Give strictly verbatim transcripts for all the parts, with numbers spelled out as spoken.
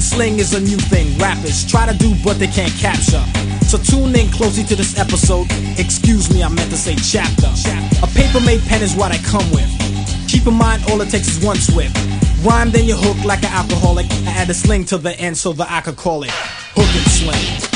sling is a new thing rappers try to do but they can't capture. So tune in closely to this episode. Excuse me, I meant to say chapter. A paper-made pen is what I come with. Keep in mind all it takes is one swift rhyme, then you hook like an alcoholic. I add a sling to the end so that I could call it hook and sling.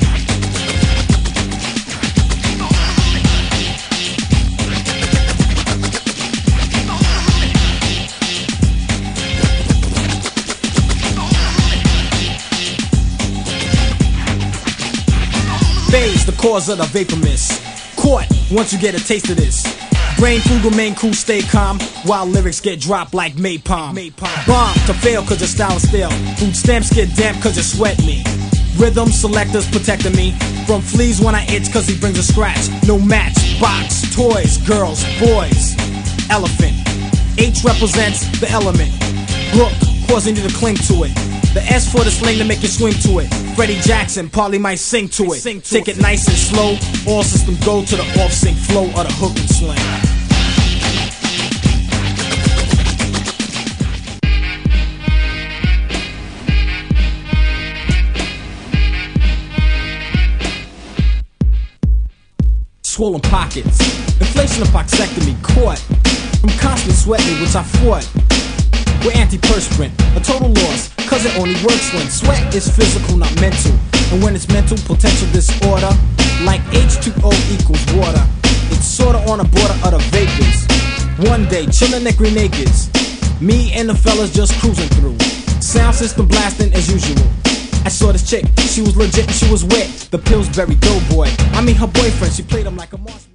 Phase, the cause of the vapor mist. Caught once you get a taste of this. Brain frugal, main cool, stay calm while lyrics get dropped like Maypalm. Bomb to fail cause your style is stale. Food stamps get damp cause you sweat me. Rhythm selectors protecting me from fleas when I itch cause he brings a scratch. No match, box, toys, girls, boys. Elephant. H represents the element. Hook, causing you to cling to it. The S for the sling to make you swing to it. Freddie Jackson probably might sing to it. Sing to Take it. it nice and slow. All systems go to the off-sync flow of the hook and sling. Swollen pockets. Inflation of poxectomy caught from constant sweating which I fought. We're antiperspirant, a total loss, cause it only works when sweat is physical, not mental. And when it's mental, potential disorder, like H two O equals water. It's sorta on the border of the vapors. One day, chillin' at Green Acres, me and the fellas just cruising through. Sound system blasting as usual. I saw this chick, she was legit and she was wet. The Pillsbury Doughboy, I mean her boyfriend, she played him like a monster.